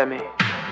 Let me.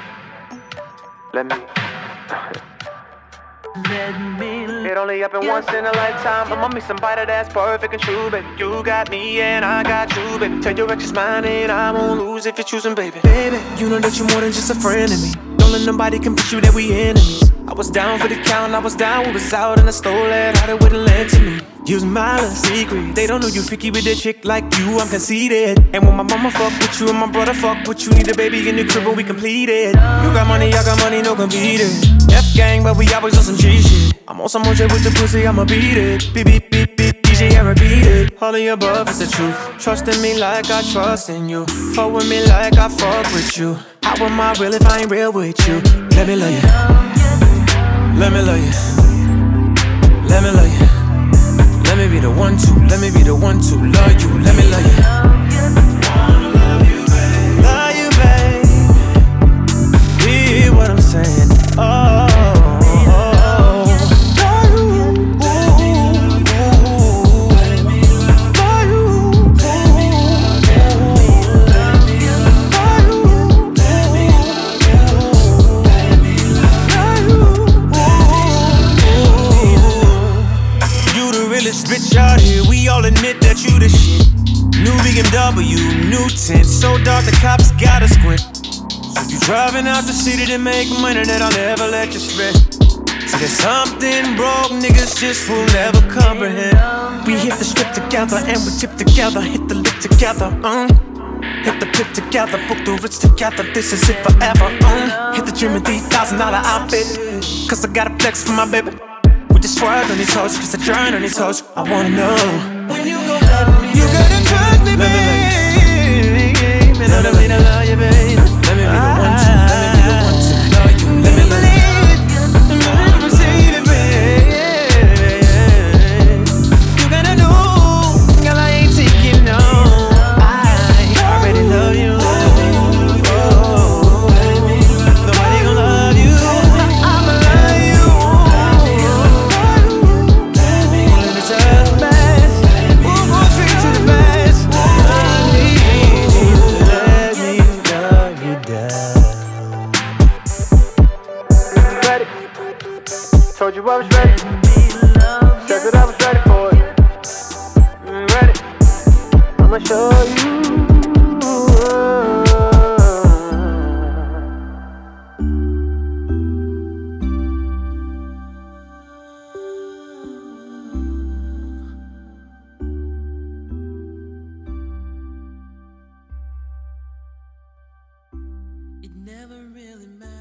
It only happen once in a lifetime. I'ma meet somebody that's perfect and true, baby. You got me and I got you, baby. Tell your ex it's mine and I won't lose if you're choosing, baby. Baby, you know that you're more than just a friend to me. Don't let nobody convince you that we enemies. I was down for the count, I was down, we was out and I stole it, how they wouldn't lend to me. Use my little secret. They don't know you freaky with a chick like you, I'm conceited. And when my mama fuck with you and my brother fuck with you, need a baby in the crib when we complete it. You got money, I got money, no competing. F-gang, but we always on some G shit. I'm on some more shit with the pussy, I'ma beat it. Beep, beep, beep, beep, DJ, I repeat it. All of the above is the truth. Trust in me like I trust in you. Fuck with me like I fuck with you. How am I real if I ain't real with you? Let me love you. Let me love you. Let me love you. Let me be the one to, let me be the one to love you. Let me love you. Wanna love you, babe. Love you, babe. Hear what I'm saying. Oh. Bitch out here, we all admit that you the shit. New BMW, new tint, so dark the cops gotta squint. So you driving out the city to make money that I'll never let you spend. See there's something broke, niggas just will never comprehend. We hit the strip together and we tip together, hit the lip together, hit the pip together, book the Ritz together, this is it forever, hit the gym in $3,000 outfit, cause I gotta flex for my baby. Just swerve on these hoes, just a drown on these hoes. I wanna know when you gon' love me. You gotta trust me, babe. Let me love you, babe. Let me be the one to, let me be the one to love you. Let me love you. Let me receive it, babe. You gotta know, girl, I ain't taking no. I already love you. Nobody gon' love you. I'ma love you. Told you I was ready. Said that I was ready for it. Ready. I'ma show you. It never really matters.